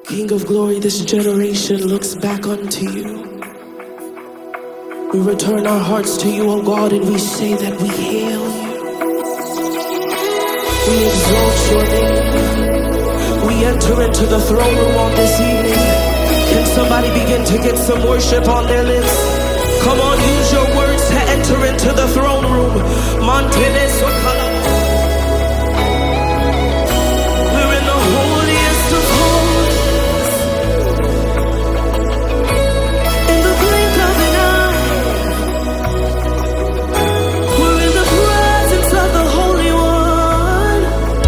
King of glory, this generation looks back unto you. We return our hearts to you, O God, and we say that we hail you. We exalt your name. We enter into the throne room on this evening. Can somebody begin to get some worship on their lips? Come on, use your words to enter into the throne room. We're in the holiest of holies. In the blink of an eye, we're in the presence of the Holy One.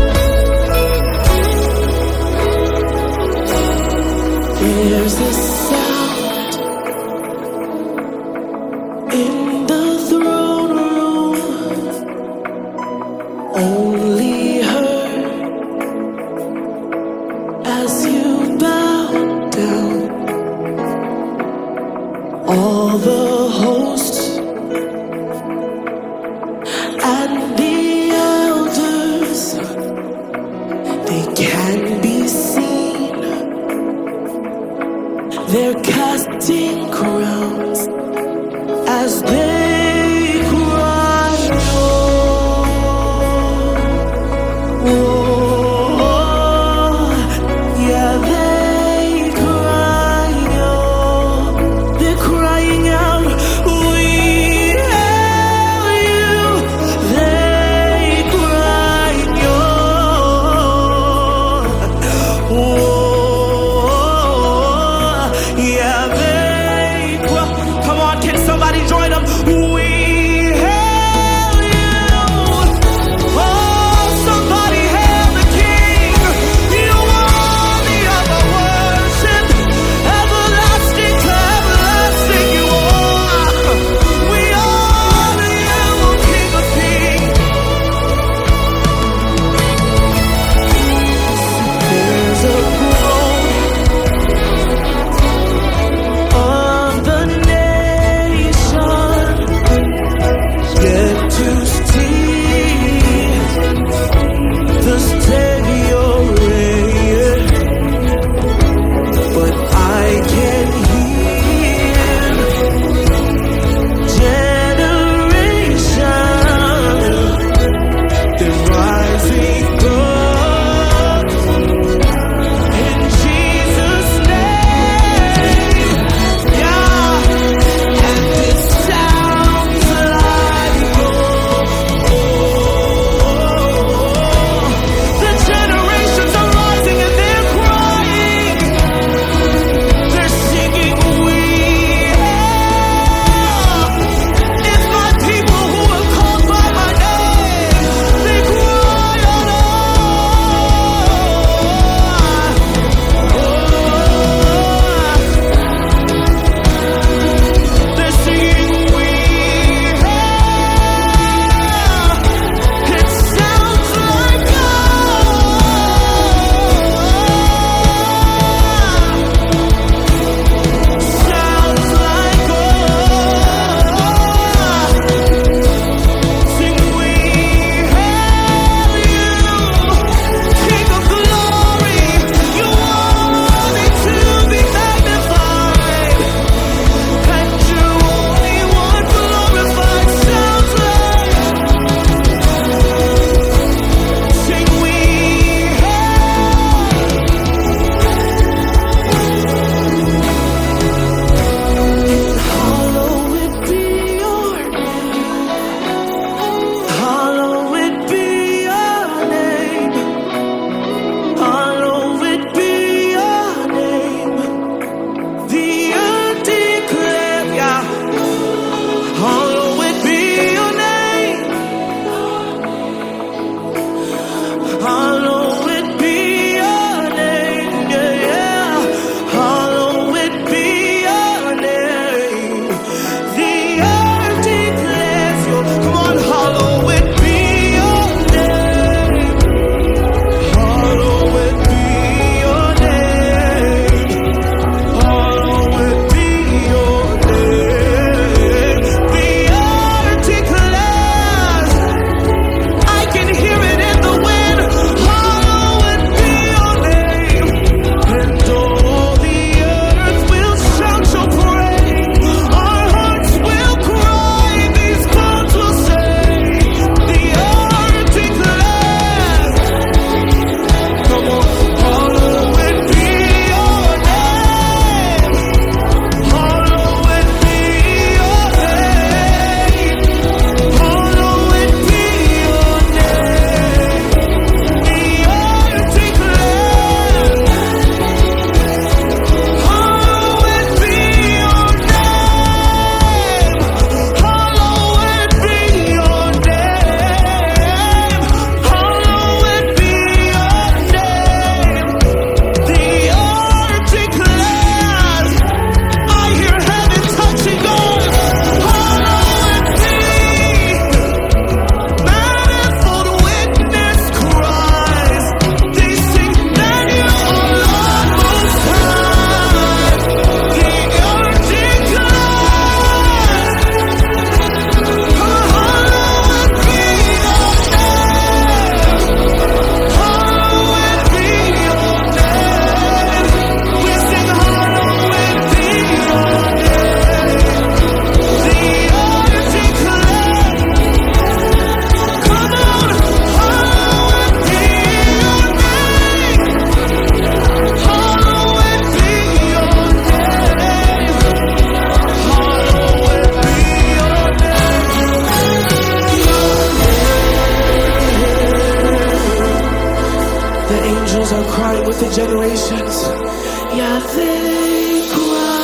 There's a sound in the throne room, only heard as you bow down. All the hosts and the elders, they can be seen. They're casting crowns as they cry, oh, yeah, they cry, oh, they're crying out, we hail you. They cry, oh, yeah, they cry. Come on, can somebody join them? the generations. Yahweh,